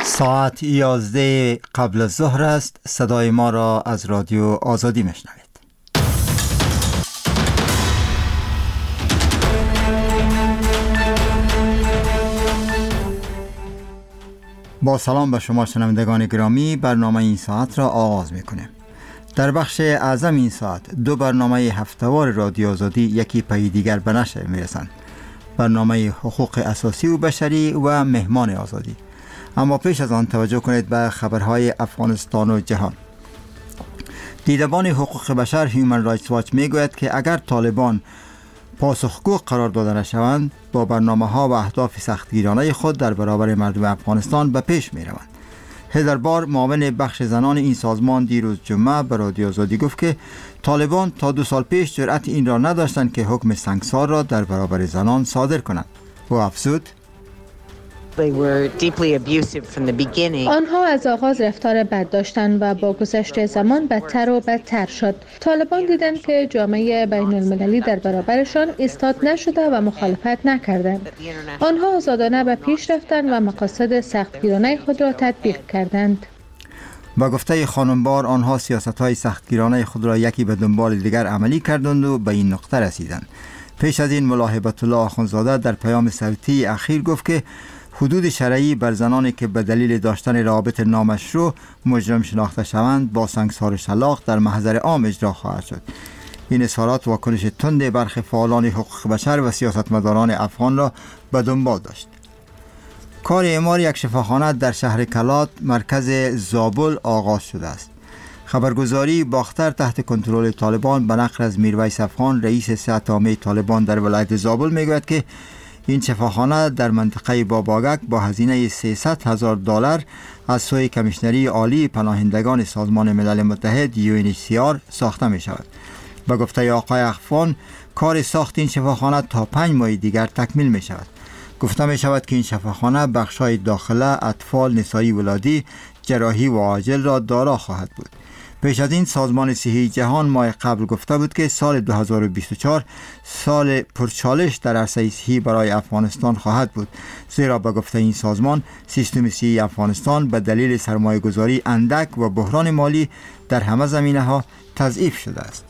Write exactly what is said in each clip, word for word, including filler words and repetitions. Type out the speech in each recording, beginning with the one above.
ساعت یازده قبل از ظهر است. صدای ما را از رادیو آزادی میشنوید. با سلام به شما شنوندگان گرامی، برنامه این ساعت را آغاز میکنیم. در بخش اعظم این ساعت دو برنامه هفته‌وار رادیو آزادی یکی پی دیگر به نشر میرسند: برنامه حقوق اساسی و بشری و مهمان آزادی. اما پیش از آن توجه کنید به خبرهای افغانستان و جهان. دیدبان حقوق بشر هیومن رایتس واچ میگوید که اگر طالبان پاسخگو قرار داده نشوند، با برنامه ها و اهداف سختگیرانه خود در برابر مردم افغانستان به پیش می روند. هیدر بار، معاون بخش زنان این سازمان، دیروز جمعه به رادیو آزادی گفت که طالبان تا دو سال پیش جرأت این را نداشتند که حکم سنگسار را در برابر زنان صادر کنند. او افزود: آنها از آغاز رفتار بد داشتند و با گذشت زمان بدتر و بدتر شد. طالبان دیدند که جامعه بین المللی در برابرشان ایستاد نشده و مخالفت نکردند. آنها آزادانه به پیش رفتند و مقاصد سختگیرانه خود را تطبیق کردند. با گفته خانم بار، آنها سیاست‌های سختگیرانه خود را یکی به دنبال دیگر عملی کردند و به این نقطه رسیدند. پیش از این ملا هیبت الله آخوندزاده در پیام صوتی اخیر گفت که حدود شرعی بر زنانی که به دلیل داشتن روابط نامشروع مجرم شناخته شوند با سنگسار شلاق در محضر عام اجرا خواهد شد. این اظهارات واکنش تند برخی فعالان حقوق بشر و سیاستمداران افغان را به دنبال داشت. کار اعمار یک شفاخانه در شهر کلات، مرکز زابل آغاز شده است. خبرگزاری باختر تحت کنترل طالبان به نقل از میرویس افغان، رئیس صحت عامه طالبان در ولایت زابل میگوید که این شفاخانه در منطقه باباگک با هزینه سیصد هزار دلار از سوی کمیشنری عالی پناهندگان سازمان ملل متحد یو ان اچ سی آر ساخته می شود. به گفته آقای اخوان، کار ساخت این شفاخانه تا پنج ماه دیگر تکمیل می شود. گفته می شود که این شفاخانه بخشای داخله، اطفال، نسایی ولادی، جراحی و عاجل را دارا خواهد بود. پیش از این سازمان صحی جهان ماه قبل گفته بود که سال دو هزار و بیست و چهار سال پرچالش در عرصه صحی برای افغانستان خواهد بود، زیرا به گفته این سازمان سیستم صحی افغانستان به دلیل سرمایه گذاری اندک و بحران مالی در همه زمینه ها تضعیف شده است.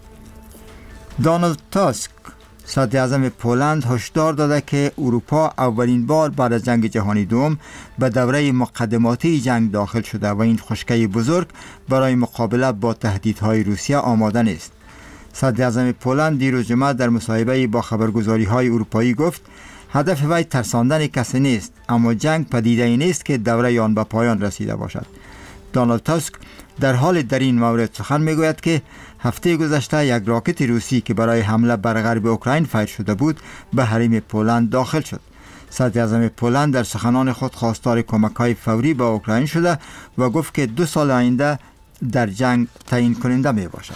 دونالد تاسک، صدر اعظم پولند، هشدار داده که اروپا اولین بار بعد از جنگ جهانی دوم به دوره مقدماتی جنگ داخل شده و این خشکی بزرگ برای مقابله با تهدیدهای روسیه آماده نیست. صدر اعظم پولند دیروز جمعه در مصاحبه با خبرگزاری‌های اروپایی گفت هدف وی ترساندن کسی نیست، اما جنگ پدیده‌ای نیست که دوره آن به پایان رسیده باشد. دونالد تاسک در حال در این مورد سخن میگوید که هفته گذشته یک راکت روسی که برای حمله بر غرب اوکراین فایر شده بود به حریم پولند داخل شد. صدر اعظم پولند در سخنان خود خواستار کمک‌های فوری به اوکراین شده و گفت که دو سال آینده در جنگ تعیین کننده می باشد.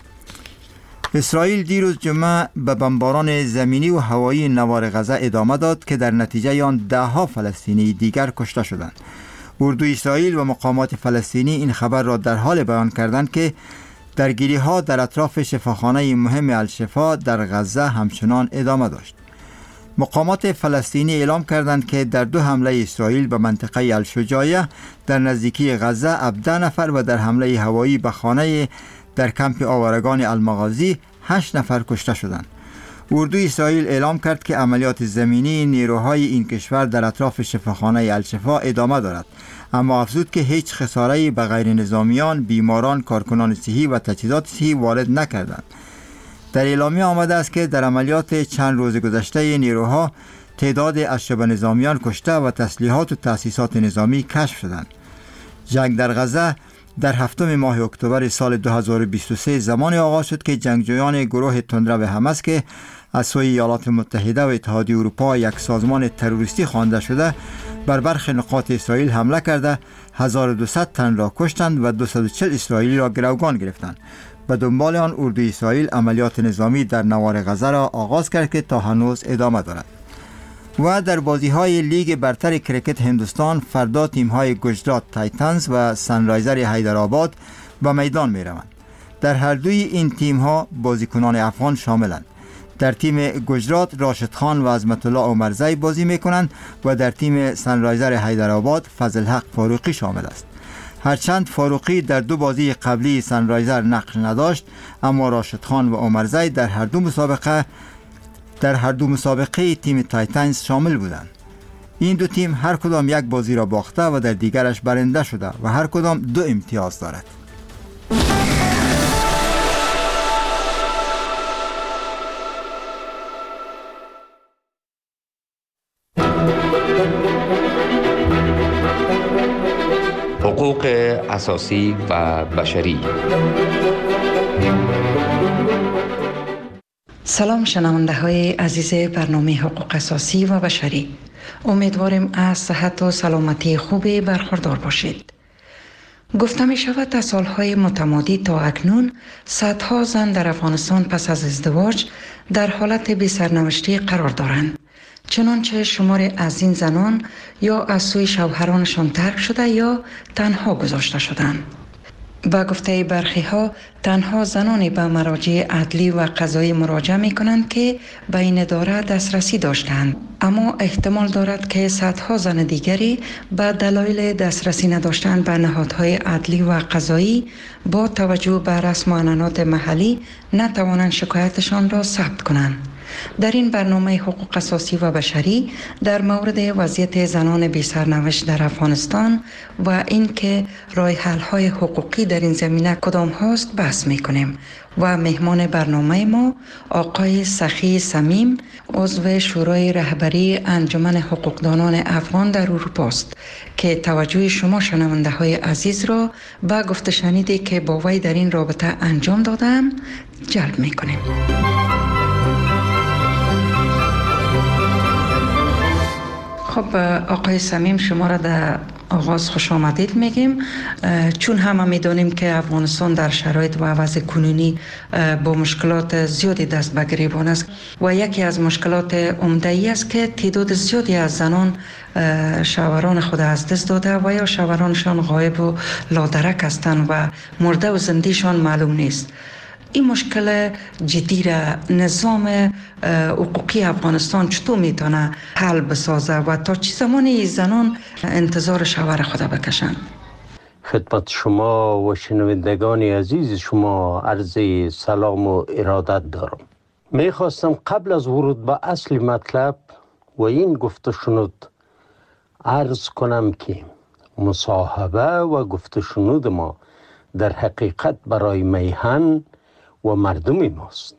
اسرائیل دیروز جمعه به بمباران زمینی و هوایی نوار غزه ادامه داد که در نتیجه آن ده ها فلسطینی دیگر کشته شدند. اردوی اسرائیل و مقامات فلسطینی این خبر را در حال بیان کردند که درگیری ها در اطراف شفاخانه مهم الشفا در غزه همچنان ادامه داشت. مقامات فلسطینی اعلام کردند که در دو حمله اسرائیل به منطقه الشجاعیه در نزدیکی غزه هفده نفر و در حمله هوایی به خانه در کمپ آوارگان المغازی هشت نفر کشته شدند. اردوی اسرائیل اعلام کرد که عملیات زمینی نیروهای این کشور در اطراف شفاخانه الشفا ادامه دارد، اما افزود که هیچ خساره‌ای به غیر نظامیان، بیماران، کارکنان صحی و تجهیزات صحی وارد نکردند. در اعلامیه آمده است که در عملیات چند روز گذشته نیروها تعداد از شبه نظامیان کشته و تسلیحات و تأسیسات نظامی کشف شدند. جنگ در غزه در هفتم ماه اکتبر سال دو هزار و بیست و سه زمانی آغاز شد که جنگجویان گروه تندرو حماس که از سوی ایالات متحده و اتحادیه اروپا یک سازمان تروریستی خوانده شده بر برخی نقاط اسرائیل حمله کرده هزار و دویست تن را کشتند و دویست و چهل اسرائیلی را گروگان گرفتند. به دنبال آن اردوی اسرائیل عملیات نظامی در نوار غزه را آغاز کرد که تا هنوز ادامه دارد. و در بازی‌های لیگ برتر کرکت هندوستان فردا تیم‌های گجرات تایتنز و سنرایزر حیدرآباد به میدان می‌روند. در هر دوی این تیم‌ها بازیکنان افغان شاملند. در تیم گجرات راشد خان و عظمت الله عمرزی بازی میکنند و در تیم سنرایزر حیدرآباد فضل حق فاروقی شامل است. هرچند فاروقی در دو بازی قبلی سنرایزر نقش نداشت، اما راشد خان و عمرزی در هر دو مسابقه در هر دو مسابقه تیم تایتنز شامل بودند. این دو تیم هر کدام یک بازی را باخته و در دیگرش برنده شده و هر کدام دو امتیاز دارد. حقوق اساسی و بشری. سلام شنونده های عزیز برنامه حقوق اساسی و بشری. امیدواریم از صحت و سلامتی خوبی برخوردار باشید. گفته می شود از سالهای متمادی تا اکنون صدها زن در افغانستان پس از ازدواج در حالت بی سرنوشتی قرار دارند. چنانچه شمار از این زنان یا از سوی شوهرانشان ترک شده یا تنها گذاشته شدند. با گفته برخی ها تنها زنانی به مراجع عدلی و قضایی مراجعه می کنند که به این اداره دسترسی داشتند، اما احتمال دارد که صدها زن دیگری به دلایل دسترسی نداشتن به نهادهای عدلی و قضایی با توجه به رسم و عنعنات محلی نتوانند شکایتشان را ثبت کنند. در این برنامه حقوق اساسی و بشری در مورد وضعیت زنان بی سرنوشت در افغانستان و اینکه راه حل های حقوقی در این زمینه کدام هاست بحث میکنیم و مهمان برنامه ما آقای سخی صمیم، عضو شورای رهبری انجمن حقوقدانان افغان در اروپا است که توجه شما شنونده های عزیز را به گفته شنیدی که با وی در این رابطه انجام دادم جلب میکنیم. خب آقای صمیم، شما را در آغاز خوش آمدید میگیم، چون همه میدونیم که افغانستان در شرایط و وضع کنونی با مشکلات زیادی دست به گریبان است و یکی از مشکلات عمده ای است که تعداد زیادی از زنان شوهران خود از دست داده و یا شوهرانشان غایب و لادرک هستند و مرده و زندهشان معلوم نیست. این مشکل جدی را نظام حقوقی افغانستان چطور میتونه حل بسازه و تا چه زمانی زنان انتظار شوهر خود بکشند؟ خدمت شما و شنوندگان عزیز شما عرض سلام و ارادت دارم. میخواستم قبل از ورود به اصل مطلب و این گفته شنود عرض کنم که مصاحبه و گفته شنود ما در حقیقت برای میهن و مردم ماست،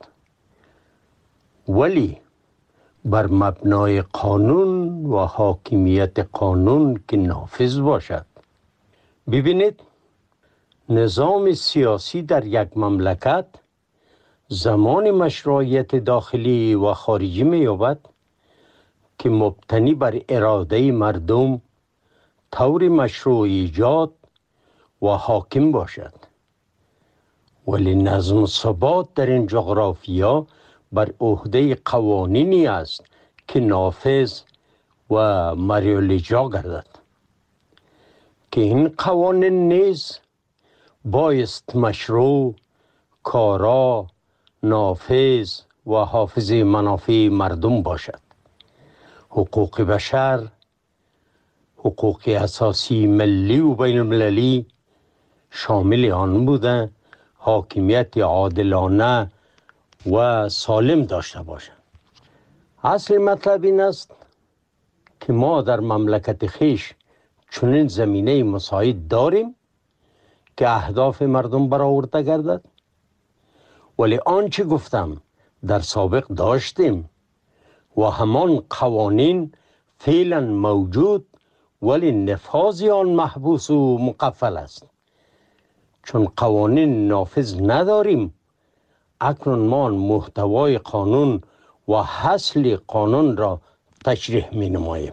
ولی بر مبنای قانون و حاکمیت قانون که نافذ باشد. ببینید، نظام سیاسی در یک مملکت زمان مشروعیت داخلی و خارجی می‌یابد که مبتنی بر اراده مردم طور مشروع ایجاد و حاکم باشد، ولی نظم و ثبات در این جغرافیا بر عهده قوانینی است که نافذ و مریالاجرا گردد که این قوانین نیز بایست مشروع، کارا، نافذ و حافظ منافع مردم باشد. حقوق بشر، حقوق اساسی ملی و بین المللی شامل آن بوده حاکمیت عادلانه و سالم داشته باشند. اصل مطلب این است که ما در مملکت خیش چنین زمینه مساعد داریم که اهداف مردم برآورده گردد، ولی آنچه گفتم در سابق داشتیم و همان قوانین فعلا موجود، ولی نفاذ آن محبوس و مقفل است. چون قوانین نافذ نداریم، اکنون ما محتوای قانون و اصل قانون را تشریح می نماییم.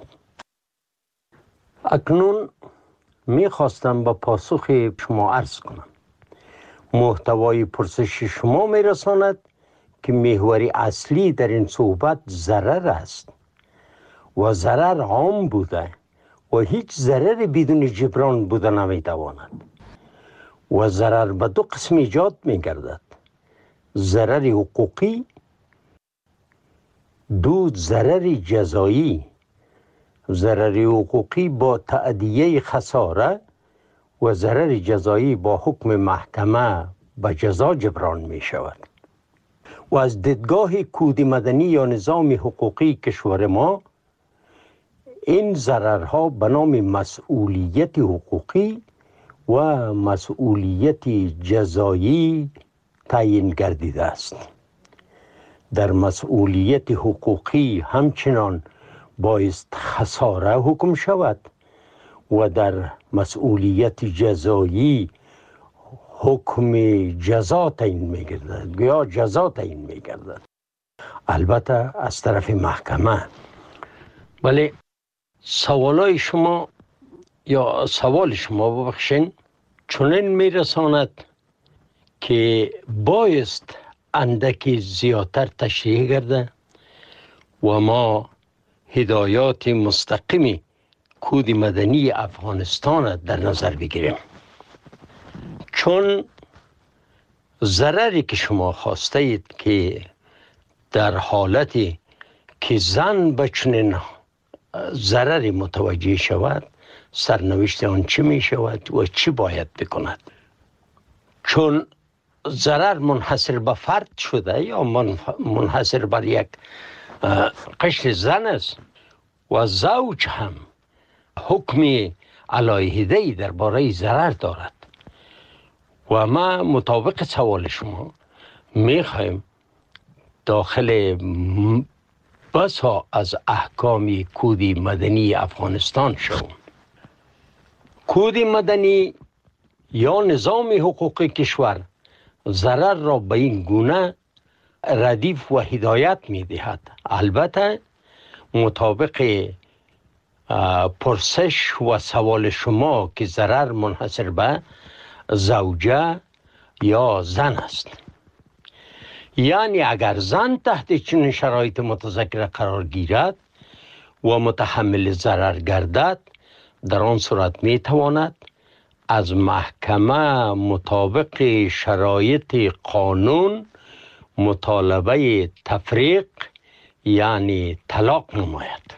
اکنون می خواستم با پاسخ شما عرض کنم. محتوای پرسش شما می رساند که محور اصلی در این صحبت ضرر است و ضرر عام بوده و هیچ ضرر بدون جبران بوده نمی تواند و ضرر به دو قسم ایجاد می گردد: ضرر حقوقی دو، ضرر جزایی، ضرر حقوقی با تأدیه خساره و ضرر جزایی با حکم محکمه به جزا جبران می شود. و از دیدگاه کود مدنی یا نظام حقوقی کشور ما، این ضررها به نام مسئولیت حقوقی و مسئولیت جزایی تعیین گردیده است. در مسئولیت حقوقی همچنان بایست خساره حکم شود و در مسئولیت جزایی حکم جزا تعیین می گردد یا جزا تعیین می گردد، البته از طرف محکمه. ولی سوالای شما یا سوال شما ببخشین چنین می رساند که بایست اندکی زیادتر تشریح گرده و ما هدایات مستقیمی کود مدنی افغانستان در نظر بگیریم، چون ضرری که شما خواسته اید که در حالتی که زن به چنین ضرری متوجه شود، سرنوشت آن چی می شود و چی باید بکند. چون ضرر منحصر به فرد شده یا منحصر بر یک قشر زن است و زوج هم حکم علیحده‌ای درباره ضرر دارد و ما مطابق سوال شما میخوایم داخل بسا از احکام کود مدنی افغانستان شویم. کود مدنی یا نظام حقوقی کشور ضرر را به این گونه ردیف و هدایت می دهد، البته مطابق پرسش و سوال شما که ضرر منحصر به زوجه یا زن است. یعنی اگر زن تحت چنین شرایط متذکره قرار گیرد و متحمل ضرر گردد، در آن صورت می تواند از محکمه مطابق شرایط قانون مطالبه تفریق یعنی طلاق نماید.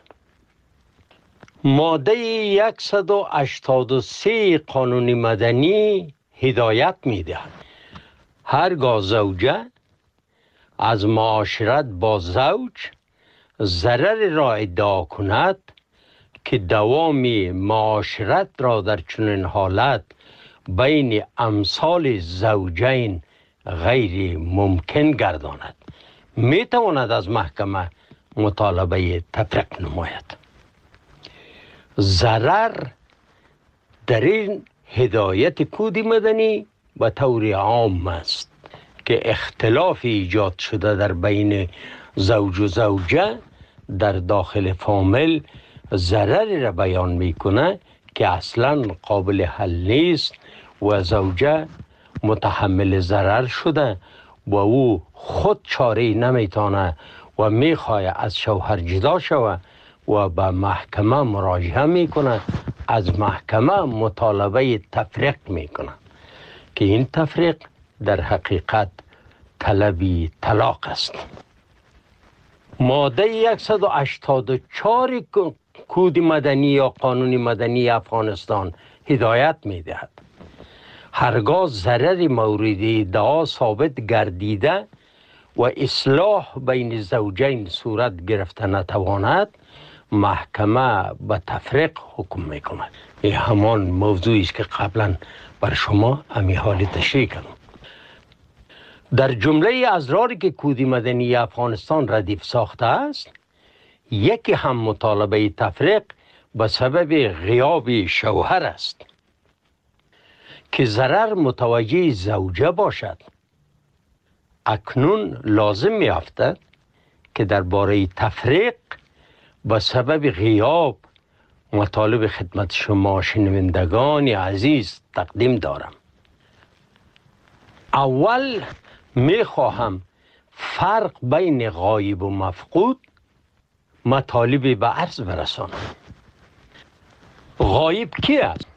ماده صد و هشتاد و سه قانون مدنی هدایت می دهد هرگاه زوجه از معاشرت با زوج ضرر را ادعا کند که دوام معاشرت را در چنین حالت بین امثال زوجین غیر ممکن گرداند، می تواند از محکمه مطالبه تفریق نماید. ضرر در این هدایت کود مدنی به طور عام است که اختلاف ایجاد شده در بین زوج و زوجه در داخل فامیل ضرری را بیان میکنه که اصلا قابل حل نیست و زوجه متحمل ضرر شده و او خود چاره نمیتونه و میخواه از شوهر جدا شود و به محکمه مراجعه میکنه، از محکمه مطالبه تفریق میکنه که این تفریق در حقیقت طلبی طلاق است. ماده صد و هشتاد و چهار کود مدنی یا قانون مدنی افغانستان هدایت میدهد هرگاه ضرر مورد ادعا ثابت گردیده و اصلاح بین زوجین صورت گرفته نتواند، محکمه به تفریق حکم میکند. این همان موضوعی است که قبلا بر شما امی حال تشریح کردم. در جمله اضراری که کود مدنی افغانستان ردیف ساخته است، یکی هم مطالبه تفریق به سبب غیاب شوهر است که ضرر متوجه زوجه باشد. اکنون لازم می افتد که درباره تفریق به سبب غیاب مطالب خدمت شما شنوندگان عزیز تقدیم دارم. اول می خواهم فرق بین غایب و مفقود مطالب به عرض برسانم. غایب کی است؟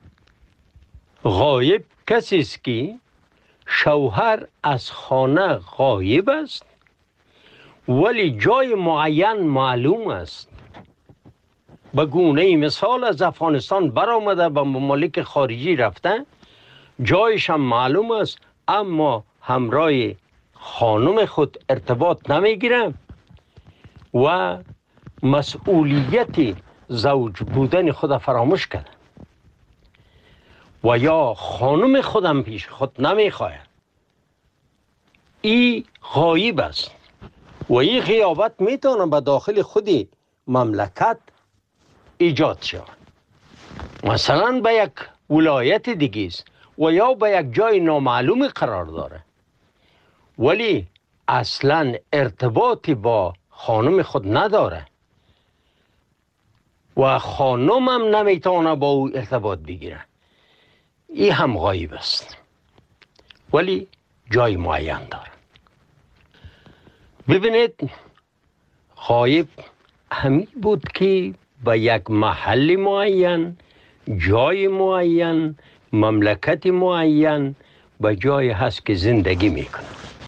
غایب کسی است که شوهر از خانه غایب است ولی جای معین معلوم است. به گونه مثال از افغانستان برآمده به ممالک خارجی رفتن، جایش هم معلوم است، اما همراه خانم خود ارتباط نمیگیرم و مسئولیت زوج بودن خود فراموش کرده و یا خانم خودم پیش خود نمیخواهد. این غایب است و این غیابت میتونه به داخل خودی مملکت ایجاد شود. مثلا به یک ولایت دیگه است و یا به یک جای نامعلوم قرار داره، ولی اصلا ارتباطی با خانم خود نداره و خانم هم نمیتونه با او ارتباط بگیره. این هم غایب است ولی جای معین داره. ببینید، غایب همین بود که به یک محل معین، جای معین، مملکت معین به جای هست که زندگی میکنه.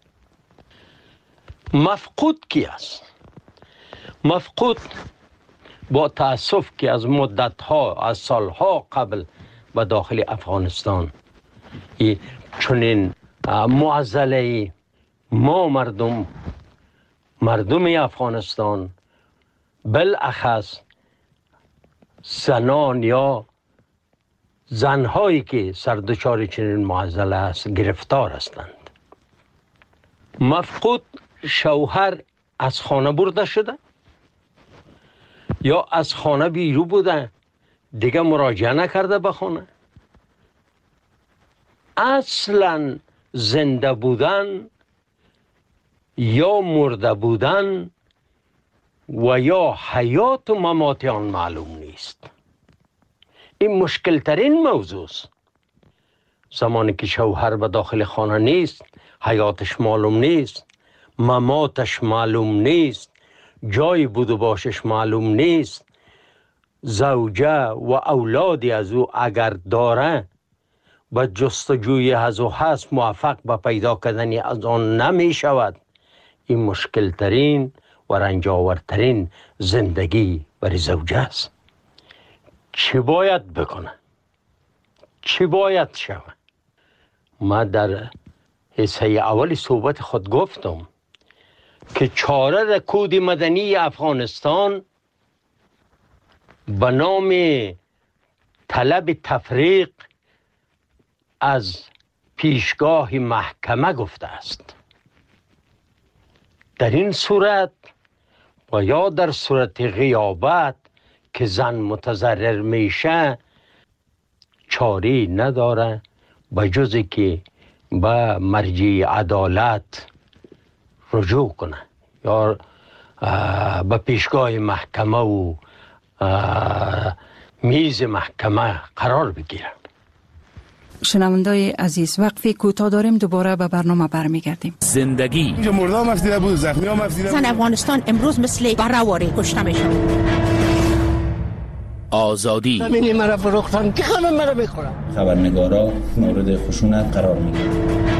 مفقود کی است؟ مفقود با تأسف که از مدتها، از سالها قبل به داخل افغانستان چنین معضله ما مردم مردم افغانستان، بالاخص زنان یا زنهایی که سردچار چنین معضله است گرفتار هستند. مفقود شوهر از خانه برده شده یا از خانه بیرون بوده، دیگه مراجعه نکرده به خانه. اصلا زنده بودن یا مرده بودن و یا حیات و ممات آن معلوم نیست. این مشکل ترین موضوع است. زمانی که شوهر به داخل خانه نیست، حیاتش معلوم نیست، مماتش معلوم نیست، جای بود و باشش معلوم نیست، زوجه و اولادی از او اگر داره به جستجوی از او هست موفق به پیدا کردن از آن نمی شود. این مشکل ترین و رنجاورترین زندگی برای زوجه است. چی باید بکنه؟ چی باید شود؟ ما در حصه اول صحبت خود گفتم که چاره در کود مدنی افغانستان به نام طلب تفریق از پیشگاه محکمه گفته است. در این صورت و یا در صورت غیابت که زن متضرر میشه، چاری نداره به جز که به مرجع عدالت رجوع کنه یا به پیشگاه محکمه و میز محکمه قرار بگیره. شنوندای عزیز، وقفی کوتاه داریم، دوباره به برنامه برمیگردیم. زندگی اینجا مردم مفدیده بود، زخمی ها مفدیده بود. زن افغانستان امروز مثل برهواری کشته میشه. آزادی زمینی مرا فروختن که همه مرا میخورن. خبرنگارا مورد خشونت قرار میگیرن.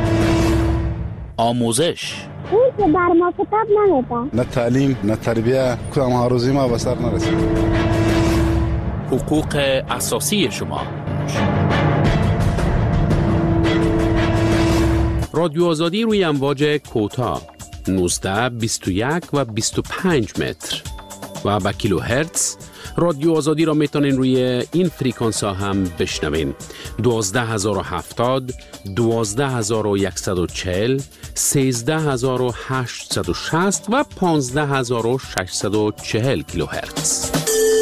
آموزش اون که بر ما کتاب نمیده. نه تعلیم نه تربیه، کدام ها روزی ما به سر نرسید. حقوق اساسی شما. رادیو آزادی روی امواج کوتاه نوزده، بیست و یک و بیست و پنج متر و با کیلو هرتز. رادیو آزادی را میتونین روی این فریکانس ها هم بشنوین: دوازده هزار و هفتاد، دوازده هزار و صد و چهل، سیزده هزار و هشتصد و شصت و پانزده هزار و ششصد و چهل کیلو هرتز.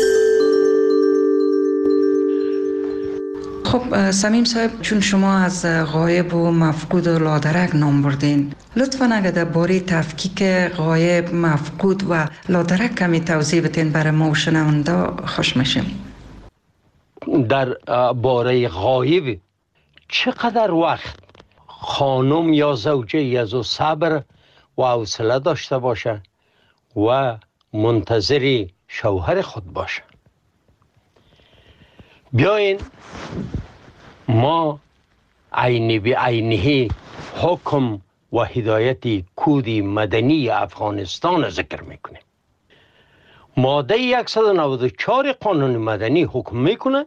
خب سمیم صاحب، چون شما از غایب و مفقود و لادرک نام بردین، لطفاً اگر در باره تفکیک غایب، مفقود و لادرک کمی توضیح بدین برای ما و شنونده خوش میشیم. در باره غایب چقدر وقت خانم یا زوجه از او صبر و حوصله داشته باشه و منتظر شوهر خود باشه. بیاین ما عینی بی عینی حکم و هدایت کود مدنی افغانستان ذکر میکنه. ماده صد و نود و چهار قانون مدنی حکم میکنه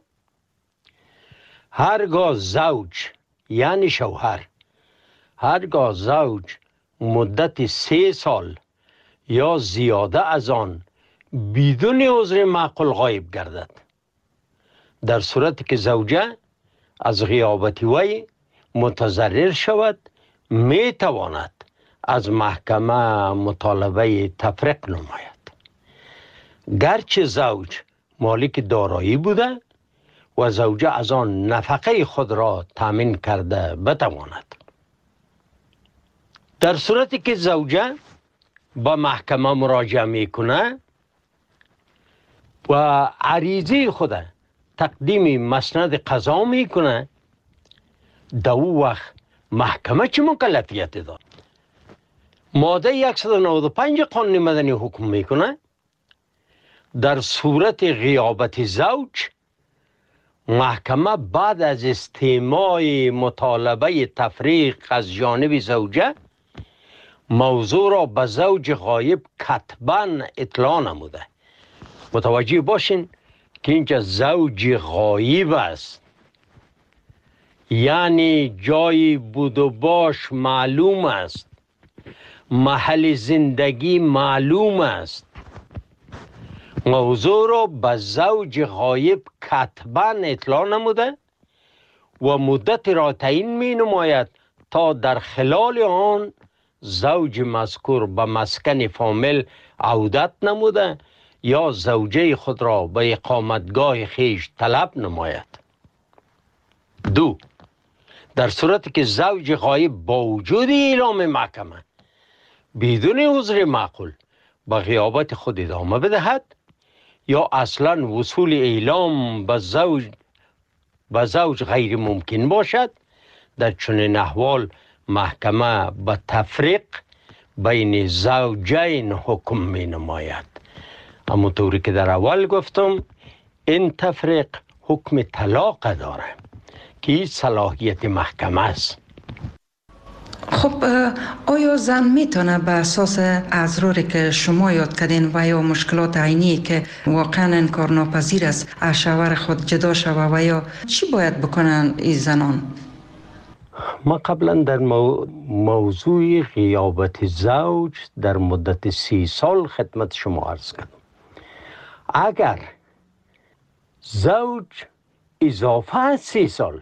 هرگاه زوج یعنی شوهر هرگاه زوج مدت سه سال یا زیاده از آن بدون عذر معقول غایب گردد، در صورتی که زوجه از غیابت وی متضرر شود، می تواند از محکمه مطالبه تفریق نماید. گرچه زوج مالک دارایی بوده و زوجه از آن نفقه خود را تامین کرده بتواند. در صورتی که زوجه با محکمه مراجعه میکنه و عریضه خود تقدیم مسند قضا میکنه، در او وقت محکمه چه مکلفیت داد؟ ماده صد و نود و پنج قانون مدنی حکم میکنه در صورت غیابت زوج، محکمه بعد از استماع مطالبه تفریق از جانب زوجه موضوع را به زوج غایب کتباً اطلاع نموده. متوجه باشین که اینجا زوج غایب است، یعنی جای بود و باش معلوم است، محل زندگی معلوم است. موضوع را به زوج غایب کتباً اطلاع نموده و مدت را تعیین می نماید تا در خلال آن زوج مذکور به مسکن فامیل عودت نموده یا زوجه خود را به اقامتگاه خیش طلب نماید. دو، در صورتی که زوج غایب با وجود اعلام محکمه بدون عذر معقول به غیابت خود ادامه بدهد یا اصلا وصول اعلام به زوج به زوج غیر ممکن باشد، در چنین احوال محکمه به تفریق بین زوجین حکم می نماید. اما طوری که در اول گفتم این تفریق حکم طلاق داره که این صلاحیت محکمه است. خب آیا زن میتونه به اساس اضراری که شما یاد کردین و یا مشکلات عینی که واقعا انکارناپذیر است از شوهر خود جدا شوه و یا چی باید بکنن این زنان؟ ما قبلا در مو... موضوع غیابت زوج در مدت سی سال خدمت شما عرض کردم. اگر زوج اضافه از سی سال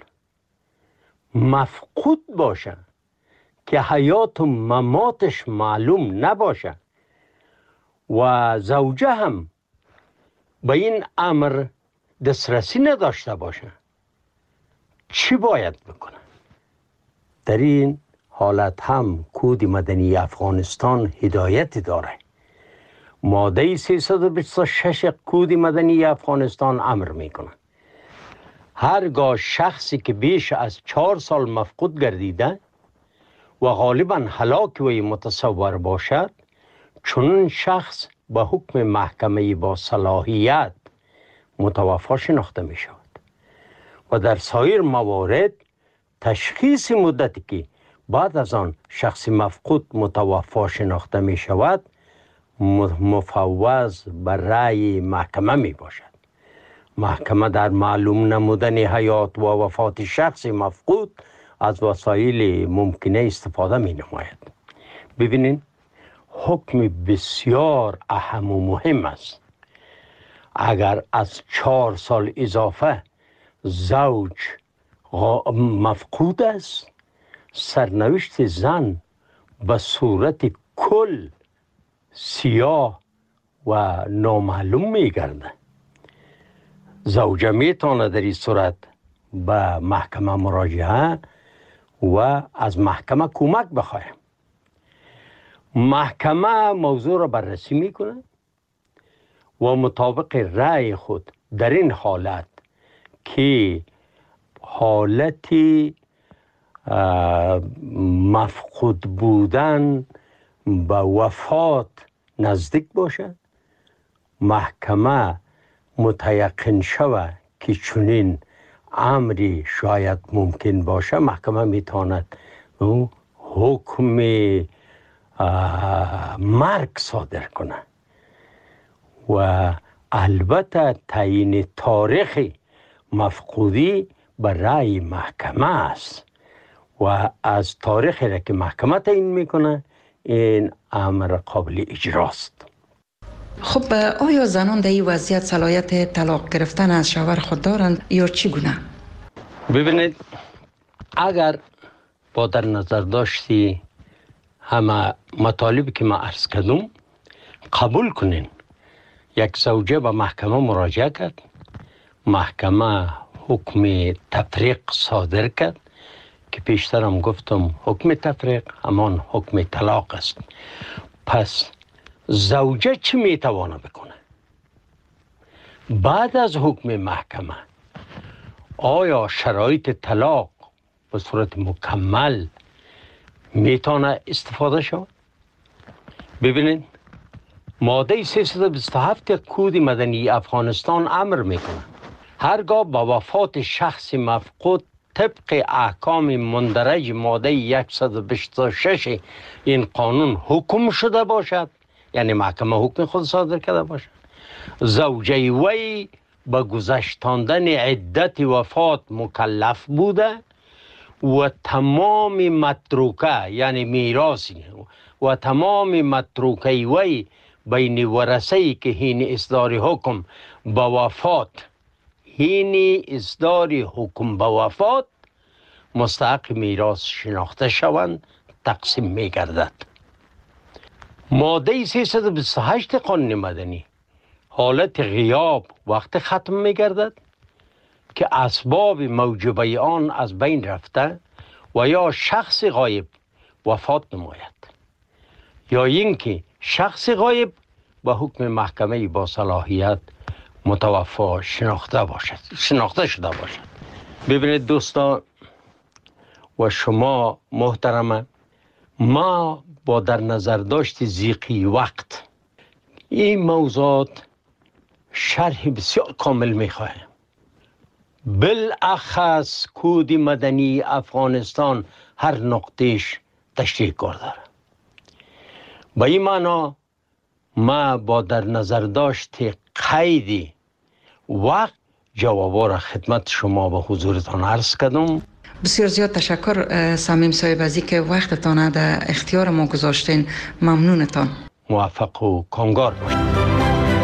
مفقود باشه که حیات و مماتش معلوم نباشه و زوجه هم به این امر دسترسی نداشته باشه، چی باید بکنه؟ در این حالت هم کود مدنی افغانستان هدایت داره. ماده سیصد و بیست و شش کود مدنی افغانستان امر میکنه هرگاه شخصی که بیش از چهار سال مفقود گردیده و غالباً هلاک وی متصور باشد، چنین شخص به حکم محکمه با صلاحیت متوفی شناخته می شود و در سایر موارد تشخیص مدتی که بعد از آن شخص مفقود متوفی شناخته می شود مفوض بر رأی محکمه می باشد. محکمه در معلوم نمودن حیات و وفات شخص مفقود از وسایل ممکنه استفاده می نماید. ببینین حکم بسیار اهم و مهم است. اگر از چهار سال اضافه زوج مفقود است، سرنوشت زن به صورت کل سیاه و نامعلوم می گرده. زوجه می تانه در این صورت به محکمه مراجعه و از محکمه کمک بخواه. محکمه موضوع را بررسی میکنه و مطابق رأی خود در این حالت که حالتی مفقود بودن به وفات نزدیک باشه، محکمه متیقن شود که چنین امری شاید ممکن باشه، محکمه میتواند او حکم مرگ صادر کنه و البته تعیین تاریخ مفقودی بر رأی محکمه است و از تاریخی را که محکمه تعیین میکنه این امر قابل اجراست. خب آیا زنان در این وضعیت صلاحیت طلاق گرفتن از شوهر خود دارند یا چگونه؟ ببینید، اگر با در نظر داشتی همه مطالبی که ما عرض کردم قبول کنین، یک زوجه به محکمه مراجعه کرد، محکمه حکم تفریق صادر کرد که پیشتر هم گفتم حکم تفریق همان حکم طلاق است. پس زوجه چی میتوانه بکنه؟ بعد از حکم محکمه آیا شرایط طلاق به صورت مکمل میتونه استفاده شود؟ ببینید، ماده سیصد و بیست و هفت کود مدنی افغانستان امر میکنه هرگاه با وفات شخص مفقود طبق احکام مندرج ماده صد و بیست و شش این قانون حکم شده باشد، یعنی محکمه حکم خود صادر کرده باشد، زوجه وی به گذشتاندن عدت وفات مکلف بوده و تمام متروکه یعنی میراثی و تمام متروکه وی بین ورثه‌ای که هین اصدار حکم به وفات هین اصدار حکم به وفات مستحق میراث شناخته شوند تقسیم می گردد. ماده سیصد و بیست و هشت قانون مدنی حالت غیاب وقت ختم می گردد که اسباب موجبه آن از بین رفته و یا شخص غایب وفات نماید یا اینکه شخص غایب به حکم محکمه با صلاحیت متوفا شناخته باشد شناخته شده باشد. ببینید دوستان و شما محترمه، ما با در نظر داشت ضیقی وقت این موضوعات شرح بسیار کامل میخواهیم. بالاخص کود مدنی افغانستان هر نقطهش تشریح کرده. با این معنا ما با در نظر داشت قید وقت جوابا را خدمت شما به حضورتان عرض کردم. بسیار زیاد تشکر صمیم صاحب از اینکه وقتتان در اختیار ما گذاشتین. ممنونتان. موفق و کامگار باشید.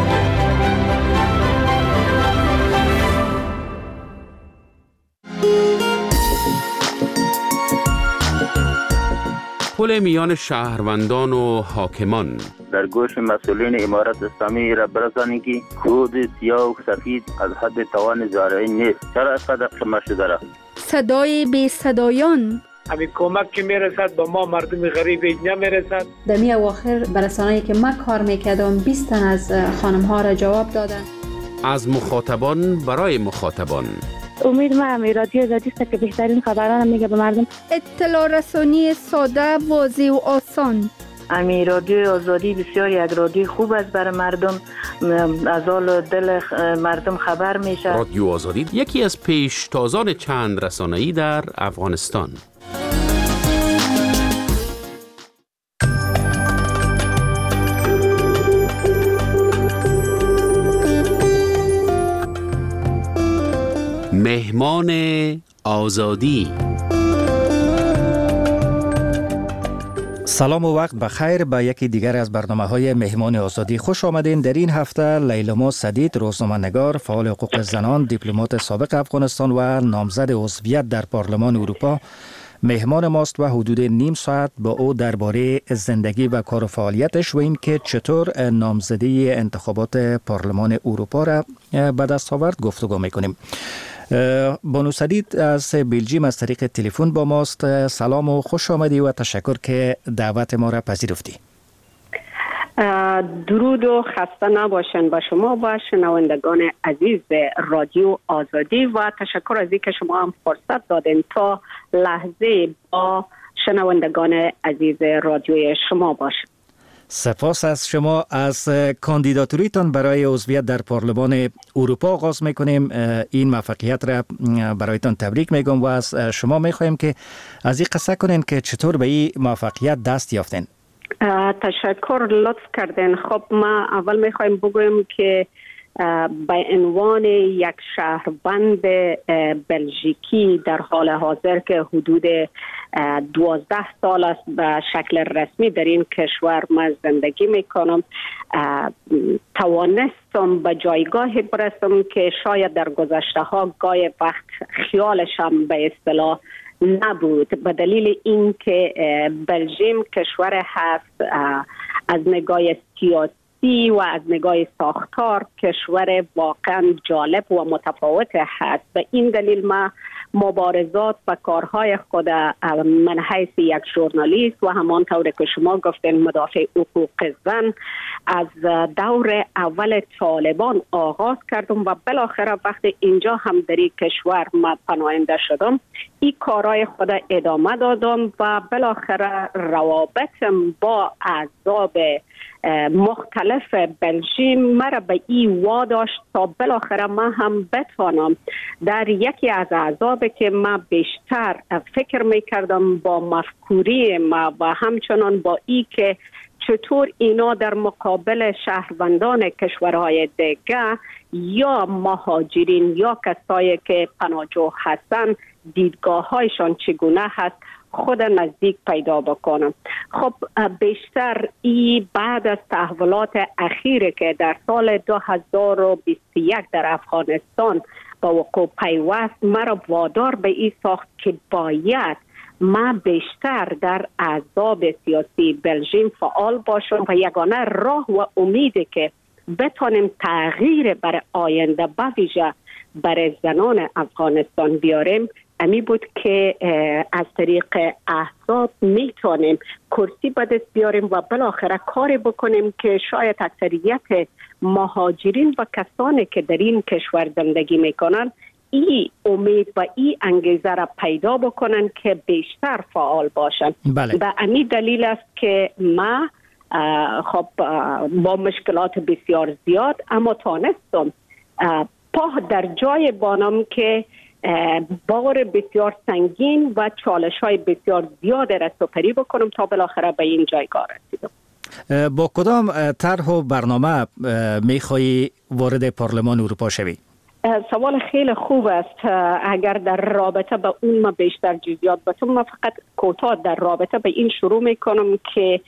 پل میان شهروندان و حاکمان در گوش مسئولین امارت اسلامی را برسانید که کود سیاه و سفید از حد توان زارعی نیست. چرا اینقدر قمه شده را؟ صدای بی صدایان، همین کمک که میرسد به ما مردم غریب نمیرسد. در می اواخر برسانه‌ای که من کار میکردم بیست تن از خانم ها را جواب دادن. از مخاطبان برای مخاطبان. امید ما همی رادیو آزادی است که بهترین خبران میگه به مردم. اطلاع رسانی ساده، واضح و آسان. امی رادیو آزادی بسیار یک رادیو خوب است برای مردم، از حال دل مردم خبر میشه. رادیو آزادی یکی از پیشتازان چند رسانه‌ای در افغانستان. مهمان آزادی. سلام و وقت بخیر به یکی دیگر از برنامه‌های مهمان آزادی خوش آمدین. در این هفته لیلما سدید، روزنامه‌نگار، فعال حقوق زنان، دیپلمات سابق افغانستان و نامزد عضویت در پارلمان اروپا مهمان ماست و حدود نیم ساعت با او درباره زندگی و کار و فعالیتش و اینکه چطور نامزدی انتخابات پارلمان اروپا را به دست آورد گفتگو می‌کنیم. بانو سدید از بلژیم از طریق تلفن با ماست. سلام و خوش آمدی و تشکر که دعوت ما را پذیرفتی. درود و خسته نباشن با شما و شنوندگان عزیز رادیو آزادی و تشکر از اینکه شما هم فرصت دادین تا لحظه با شنوندگان عزیز رادیوی شما باشیم. سپاس از شما. از کاندیداتوریتان برای عضویت در پارلمان اروپا آغاز میکنیم. این موفقیت را برایتان تبریک میگم و از شما میخوایم که از این قصه کنین که چطور به این موفقیت دست یافتین. تشکر، لطف کردین. خب ما اول میخوایم بگویم که به عنوان یک شهروند بلژیکی در حال حاضر که حدود دوازده سال است به شکل رسمی در این کشور من زندگی میکنم، توانستم به جایگاهی برسم که شاید در گذشته ها گاهی وقت خیالشم به اصطلاح نبود، به دلیل اینکه بلژیم کشور هست از نگاه سیاسی و از نگاه ساختار کشور واقعا جالب و متفاوت هست. به این دلیل ما مبارزات و کارهای خود من حیث یک ژورنالیست و همانطور که شما گفتین مدافع حقوق زن از دور اول طالبان آغاز کردم و بالاخره وقتی اینجا هم در این کشور ما پناهنده شدم این کارهای خود ادامه دادم و بالاخره روابطم با احزاب مختلف بلژیم مرا به این واداشت تا بالاخره ما هم بتوانم در یکی از احزاب که ما بیشتر فکر میکردم با مفکوری ما و همچنان با ای که چطور اینا در مقابل شهروندان کشورهای دیگه یا مهاجرین یا کسایی که پناهجو هستن دیدگاه هایشان چگونه هست خود نزدیک پیدا بکنم. خب بیشتر ای بعد از تحولات اخیره که در سال دو هزار و بیست و یک در افغانستان با وقوع پیوست مرا وادار به این ساخت که باید ما بیشتر در احزاب سیاسی بلژیم فعال باشم و یگانه راه و امیدی که بتانیم تغییر بر آینده به ویژه برای زنان افغانستان بیاریم امی بود که از طریق احزاب میتونیم کرسی به دست بیاریم و بالاخره کاری بکنیم که شاید اکثریت مهاجرین و کسانی که در این کشور زندگی میکنن این امید و این انگیزه را پیدا بکنن که بیشتر فعال باشن. بله. به امی دلیل است که ما خب با مشکلات بسیار زیاد اما تانستم پا در جای بانم که بار بسیار سنگین و چالش های بسیار زیاد را سپری بکنم تا بالاخره به این جایگاه رسیدم. با کدام طرح و برنامه میخوایی وارد پارلمان اروپا شوی؟ سوال خیلی خوب است. اگر در رابطه به اون ما بیشتر جزئیات بتونم، من فقط کوتاه در رابطه به این شروع میکنم که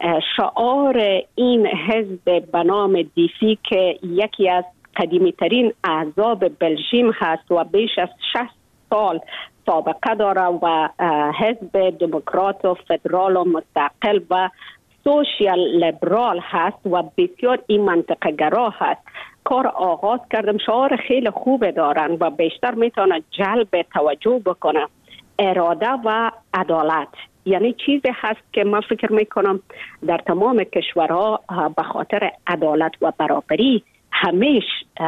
شعار این حزب به نام دیفی که یکی از قدیمی ترین احزاب بلژیم هست و بیش از شصت سال سابقه داره و حزب دموکرات و فدرال و مستقل و سوشیال لیبرال هست و بسیار این منطقه گرا هست. کار آغاز کردم، شعار خیلی خوب دارن و بیشتر میتونه جلب توجه بکنه اراده و عدالت. یعنی چیزی هست که من فکر میکنم در تمام کشورها به خاطر عدالت و برابری همیش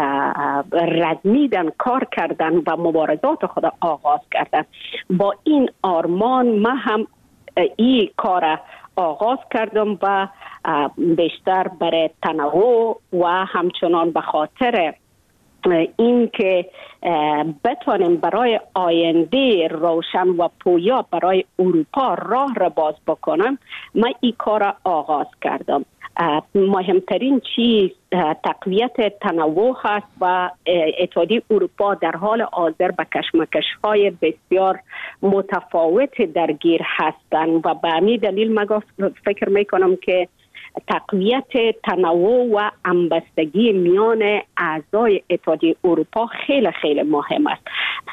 رزمیدن، کار کردن و مبارزات خود آغاز کردن. با این آرمان من هم این کار آغاز کردم و بیشتر برای تنوع و همچنان به خاطر این که بتوانیم برای آینده روشن و پویا برای اروپا راه را باز بکنم، من این کار آغاز کردم. مهمترین چیز تقویت تنوع هست و اتحادیه اروپا در حال حاضر به کشمکش های بسیار متفاوت درگیر هستند و به همین دلیل من فکر میکنم که تقویت تنوع و همبستگی میان اعضای اتحادیه اروپا خیلی خیلی مهم است.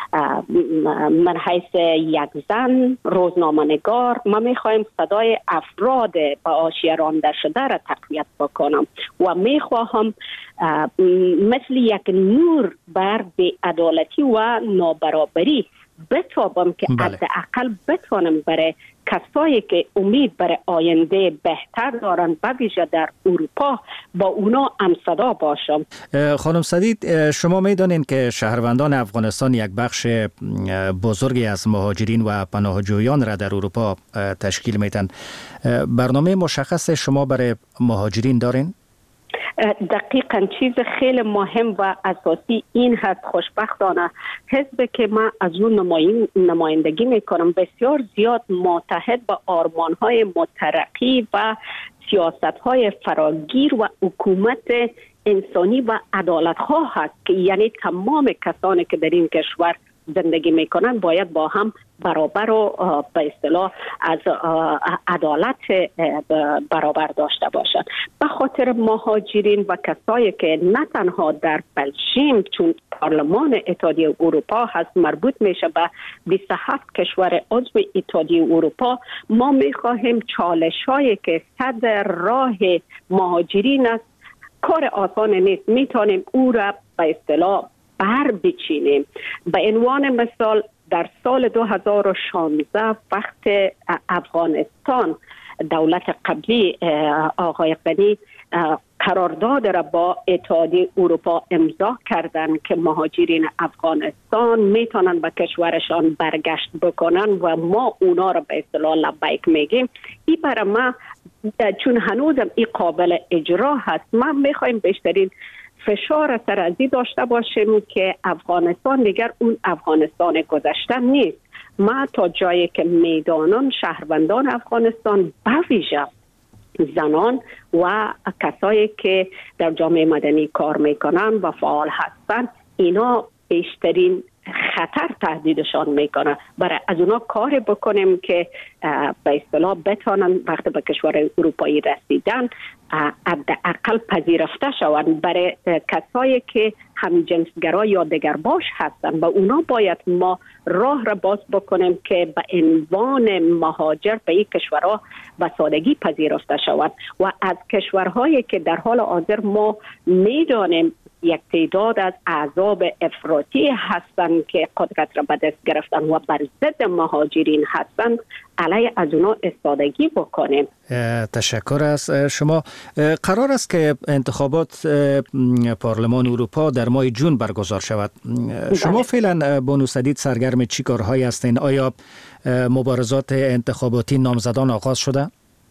من حیث یک زن روزنامه‌نگار ما میخوایم صدای افراد به حاشیه رانده شده را تقویت بکنم و میخواهم مثل یک نور بر بی‌عدالتی و نابرابری بتابم که بله. حداقل بتوانم برای کسایی که امید برای آینده بهتر دارن به ویژه در اروپا با اونا همصدا باشم. خانم سدید، شما میدانید که شهروندان افغانستان یک بخش بزرگی از مهاجرین و پناهجویان را در اروپا تشکیل میدن. برنامه مشخص شما برای مهاجرین دارین؟ دقیقاً چیز خیلی مهم و اساسی این هست. خوشبختانه حزب که من از اون نمایندگی میکنم بسیار زیاد متحد با آرمانهای مترقی و سیاستهای فراگیر و حکومت انسانی و عدالتخواه هست که یعنی تمام کسانی که در این کشور زندگی میکنن باید با هم برابر و به اصطلاح از عدالت برابر داشته باشند. به خاطر مهاجرین و کسایی که نه تنها در بلژیم چون پارلمان اتحادیه اروپا هست مربوط میشه به بیست و هفت کشور عضو اتحادیه اروپا، ما میخواهیم چالش هایی که صدر راه مهاجرین است کار آسان نیست، میتونیم او را به اصطلاح بر بچینیم. به عنوان مثال در سال دو هزار و شانزده وقت افغانستان دولت قبلی آقای غنی قرارداد را با اتحادیه اروپا امضا کردند که مهاجرین افغانستان میتونن به کشورشان برگشت بکنن و ما اونا را به اصطلاح لبیک میگیم. این برای ما چون هنوزم این قابل اجرا هست، ما میخوایم بیشترین فشار سرازی داشته باشیم که افغانستان دیگر اون افغانستان گذشته نیست. ما تا جایی که میدانم شهروندان افغانستان به ویژه زنان و کسایی که در جامعه مدنی کار میکنن و فعال هستن اینا بیشترین خطر تهدیدشان میکنه. برای از اونا کار بکنیم که به اصطلاح بتانن وقتی به کشور اروپایی رسیدن حداقل پذیرفته شوند. برای کسایی که همجنسگرا یا دگرباش هستن و اونا باید ما راه را باز بکنیم که به عنوان مهاجر به این کشورها به سادگی پذیرفته شوند. و از کشورهایی که در حال حاضر ما میدانیم یک تعداد از احزاب افراطی هستند که قدرت را به دست گرفتن و بر ضد مهاجرین هستند، علیه از اونا استادگی بکنیم. تشکر از شما. قرار است که انتخابات پارلمان اروپا در ماه جون برگزار شود. شما فعلا بانو سدید سرگرم چی کارهایی هستین؟ آیا مبارزات انتخاباتی نامزدان آغاز شده؟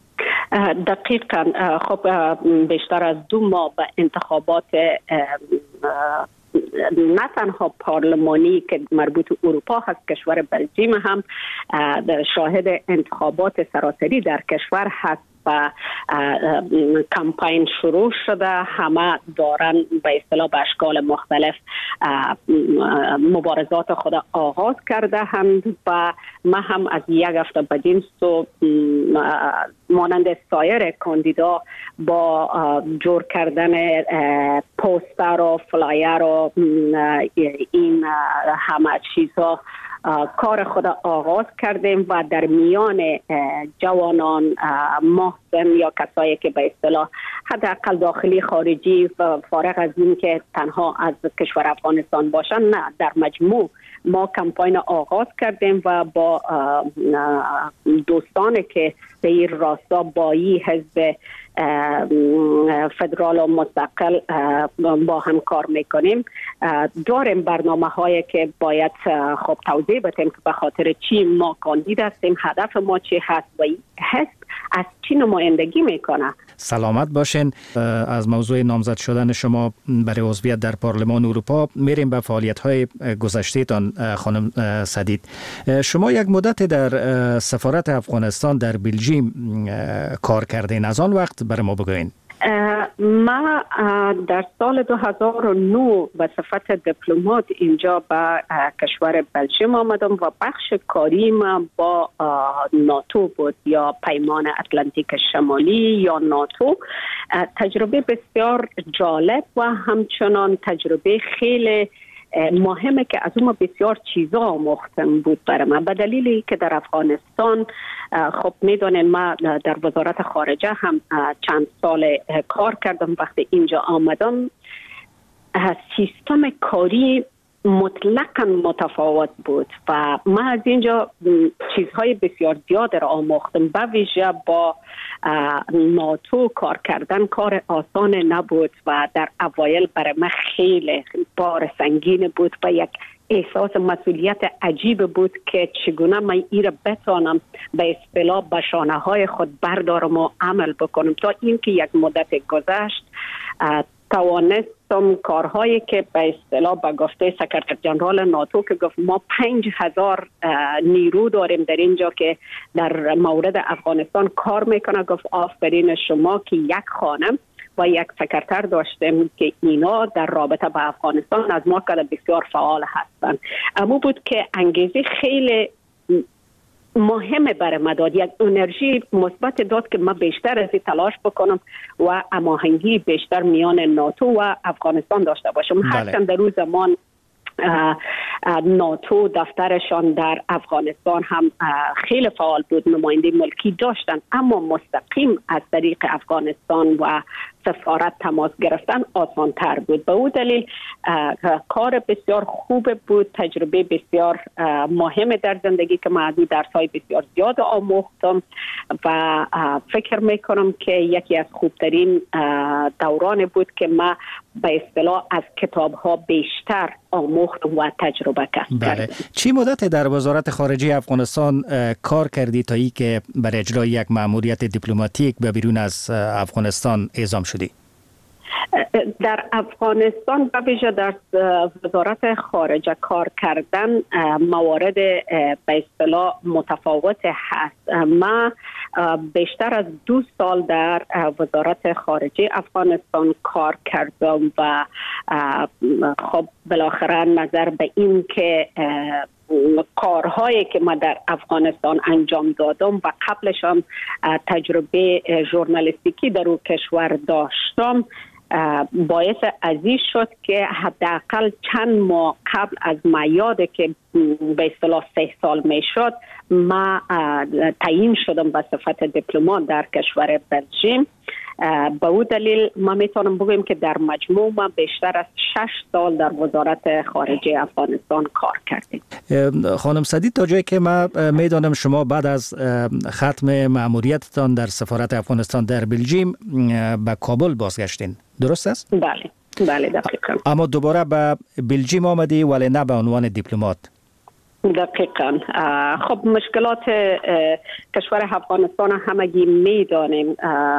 دقیقاً. خب بیشتر از دو ماه به انتخابات نه تنها پارلمانی که مربوط اروپا هست، کشور بلژیم هم شاهد انتخابات سراسری در کشور هست و کمپین شروع شده. همه دارن به اصطلاح به اشکال مختلف مبارزات خود آغاز کرده هم و ما هم از یک هفته بدین سو مانند سایر کاندیدا با جور کردن پوستر و فلایر و این همه چیزها کار خود آغاز کردیم و در میان جوانان محسن یا کسایی که به اصطلاح حداقل داخلی خارجی فارغ از این که تنها از کشور افغانستان باشن، نه، در مجموع ما کمپاین آغاز کردیم و با دوستانی که به این راستا با این حزب فدرال و مستقل با هم کار میکنیم. داریم برنامه هایی که باید خب توضیح بدیم که به خاطر چی ما کاندید هستیم، هدف ما چی هست و حزب از چی نمایندگی میکنه. سلامت باشین. از موضوع نامزد شدن شما برای عضویت در پارلمان اروپا میریم به فعالیت‌های گذشته تان. خانم سدید، شما یک مدت در سفارت افغانستان در بلژیم کار کردین، از آن وقت برای ما بگوین. ما در سال دو هزار و نه به صفت دیپلمات اینجا به کشور بلژیم آمدم و بخش کاریم با ناتو بود یا پیمان اتلانتیک شمالی یا ناتو. تجربه بسیار جالب و همچنان تجربه خیلی مهمه که از اون بسیار چیزا آموختم بود برای من، به دلیلی که در افغانستان خب میدونین ما در وزارت خارجه هم چند سال کار کردم. وقتی اینجا آمدم سیستم کاری مطلقاً متفاوت بود و من از اینجا چیزهای بسیار زیاد را آموختم. به ویژه با ناتو کار کردن کار آسان نبود و در اوایل برای من خیلی بار سنگین بود و یک احساس مسئولیت عجیب بود که چگونه من این را بتانم به اصطلاح به شانه های خود بردارم و عمل بکنم. تا اینکه یک مدت گذشت توانستم کارهایی که به اصطلاح به گفته سکرتر جنرال ناتو که گفت ما پنج هزار نیرو داریم در اینجا که در مورد افغانستان کار میکنه، گفت آفرین شما که یک خانم و یک سکرتر داشتیم که اینا در رابطه با افغانستان از ما که بسیار فعال هستند. اما بود که انگیزه خیلی مهمه برای من داد، یک انرژی مثبت داد که من بیشتر از این تلاش بکنم و هماهنگی بیشتر میان ناتو و افغانستان داشته باشم. هرچند در روز زمان ناتو دفترشان در افغانستان هم خیلی فعال بود، نماینده ملکی داشتن، اما مستقیم از طریق افغانستان و سفارت تماس گرفتن آسان تر بود. به او دلیل کار بسیار خوب بود، تجربه بسیار مهم در زندگی که من درس‌های بسیار زیاد آموختم و فکر میکنم که یکی از خوبترین دوران بود که من به اصطلاح از کتاب‌ها بیشتر آموختم و تجربه کردم. بله. چی مدت در وزارت خارجه افغانستان کار کردی تا ای که برای اجرای یک مأموریت دیپلماتیک به بیرون از افغانستان اعزام شدی؟ در افغانستان به ویژه در وزارت خارجه کار کردن موارد به اصطلاح متفاوت هست. ما بیشتر از دو سال در وزارت خارجه افغانستان کار کردم و خب بالاخره نظر به این که کارهایی که ما در افغانستان انجام دادم و قبلش هم تجربه ژورنالیستیکی در اون کشور داشتم باعث عزیز شد که حداقل چند ماه قبل از میاده که به اصطلاح سه سال می شد ما تعیین شدم به صفت دیپلمات در کشور بلژیم. به او دلیل ما میتونم بگویم که در مجموع ما بیشتر از شش سال در وزارت خارجه افغانستان کار کردیم. خانم سدید، تا جایی که ما میدانم شما بعد از ختم مأموریتتان در سفارت افغانستان در بلژیم به کابل بازگشتین، درست است؟ بله بله دقیقاً. اما دوباره به بلژیم آمدی ولی نه به عنوان دیپلمات. دقیقاً. خب مشکلات کشور افغانستان همگی میدانیم.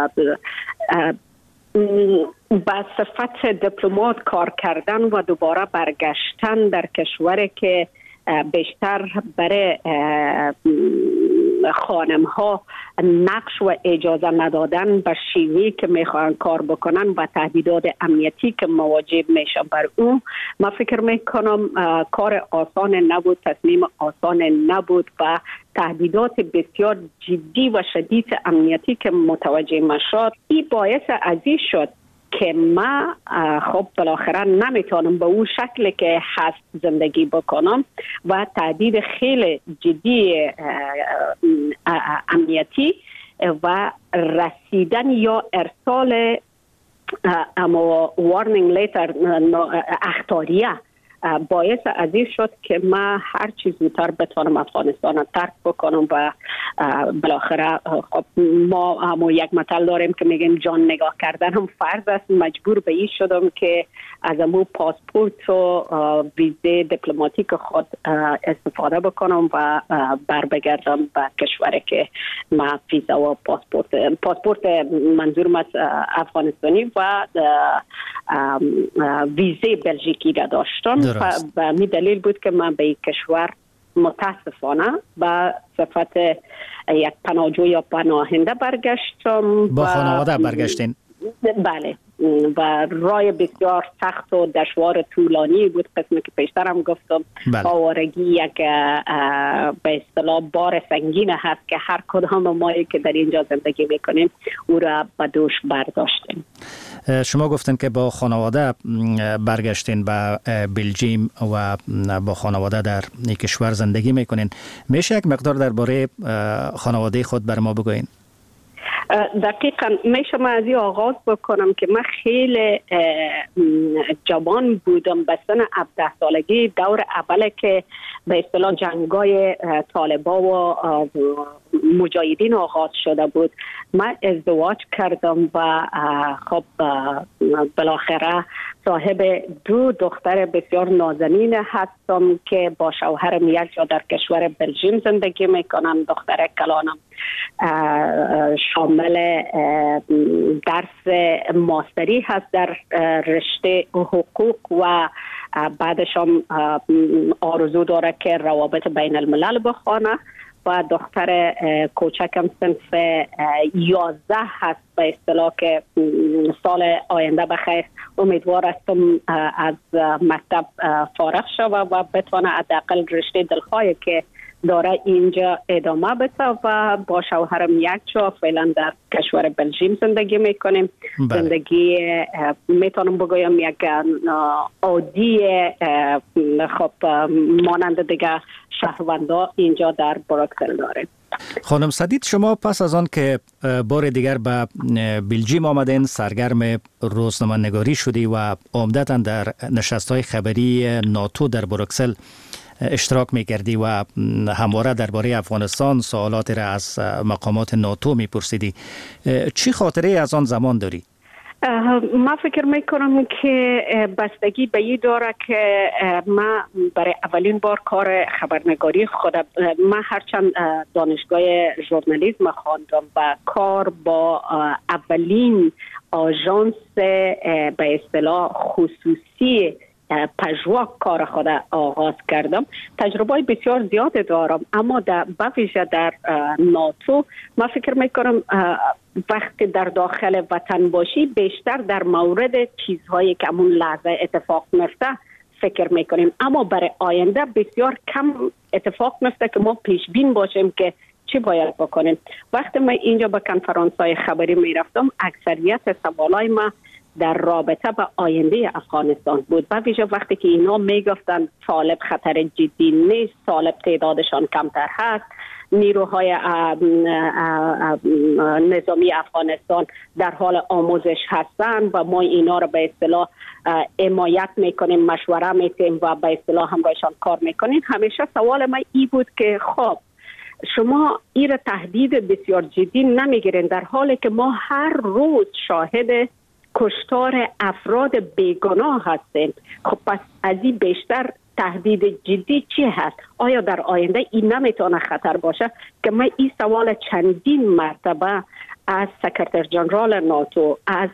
با صفت دیپلمات کار کردن و دوباره برگشتن در کشوری که بیشتر برای خانم ها نقش و اجازه ندادن به شیوهی که میخوان کار بکنن و تهدیدات امنیتی که مواجه میشن بر اون، من فکر میکنم کار آسان نبود، تصمیم آسان نبود و تهدیدات بسیار جدی و شدید امنیتی که متوجه میشد، این باعث عزیز شد که ما خب بالاخره نمیتونم به اون شکل که هست زندگی بکنم و تهدید خیلی جدی امنیتی و رسیدن یا ارسال اما وارنینگ لیتر اخطاریه باعث عزیز شد که ما هر چیز زودتر بتوانم افغانستان را ترک بکنم و بالاخره خب ما هم یک مثل داریم که میگیم جان نگاه کردن هم فرض است. مجبور به این شدم که از امو پاسپورت و ویزه دیپلماتیک خود استفاده بکنم و بر بگردم به کشوری که ما ویزا و پاسپورت پاسپورت منظورم از افغانستانی و ویزه بلژیکی را داشتم. و می دلیل بود که من به این کشور متاسفانه به صفت یک پناهجو یا پناهنده برگشتم. با خانواده برگشتین؟ بله، و رای بسیار سخت و دشوار طولانی بود. قسمی که پیشترم گفتم آوارگی یک به اصطلاح بار سنگین هست که هر کدام مایی که در اینجا زندگی میکنیم او را به دوش برداشتیم. شما گفتن که با خانواده برگشتین به بلژیم و با خانواده در این کشور زندگی میکنین. میشه یک مقدار درباره خانواده خود بر ما بگوین؟ دقیقا میشم از این آغاز بکنم که من خیلی جوان بودم، به سن هفده سالگی دور اوله که به اصطلاح جنگای طالبا و مجاهدین آغاز شده بود. من ازدواج کردم و خب بالاخره صاحب دو دختر بسیار نازنین هستم که با شوهرم یک جا در کشور بلژیم زندگی میکنم. دختر کلانم شامل درس ماستری هست در رشته حقوق و بعدش هم آرزو داره که روابط بین الملل بخوانه و دختر کوچکم صنف یازده هست به اصطلاح که سال آینده بخیر امیدوار هستم از مکتب فارغ شود و بتونه حداقل رشته دلخواهی که داره اینجا ادامه بده و با شوهرم یک جا فعلا در کشور بلژیم زندگی میکنیم. بله. زندگی میتونم بگویم یک عادی خب مانند دیگه شهروندا اینجا در بروکسل داریم. خانم سدید، شما پس از آن که بار دیگر به بلژیم آمدین سرگرم روزنامه‌نگاری شدی و عمدتاً در نشست‌های خبری ناتو در بروکسل اشتراک می‌کردی و همواره درباره افغانستان سوالاتی را از مقامات ناتو می‌پرسیدی. چی خاطره از آن زمان داری؟ ما فکر میکنم که بستگی به این داره که ما برای اولین بار کار خبرنگاری خودم، ما هرچند دانشگاه ژورنالیسم خواندم و کار با اولین آژانس به اصطلاح خصوصی پژواک کار خود آغاز کردم. تجربه بسیار زیاد دارم، اما در بویژه در ناتو ما فکر میکنم وقتی در داخل وطن باشی بیشتر در مورد چیزهایی که همون لحظه اتفاق میفته فکر میکنیم، اما برای آینده بسیار کم اتفاق میفته که ما پیش بین باشیم که چی باید بکنیم. وقتی من اینجا به کنفرانس‌های خبری میرفتم اکثریت سوالای ما در رابطه با آینده افغانستان بود، و ویژه وقتی که اینا میگفتن طالب خطر جدی نیست، طالب تعدادشان کمتر هست، نیروهای نظامی افغانستان در حال آموزش هستند و ما اینا رو به اصطلاح حمایت میکنیم، مشوره میدیم و به اصطلاح همراهشان کار میکنیم. همیشه سوال من این بود که خب شما این تهدید بسیار جدی نمیگیرین در حالی که ما هر روز شاهد کشتار افراد بیگناه هستیم. خب پس از این بیشتر تهدید جدی چی هست؟ آیا در آینده این نمیتونه خطر باشه؟ که من این سوال چندین مرتبه از سکرتر جنرال ناتو، از